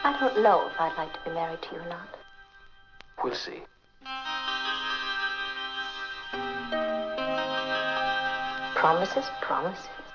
I don't know if I'd like to be married to you or not. We'll see. Promises, promises.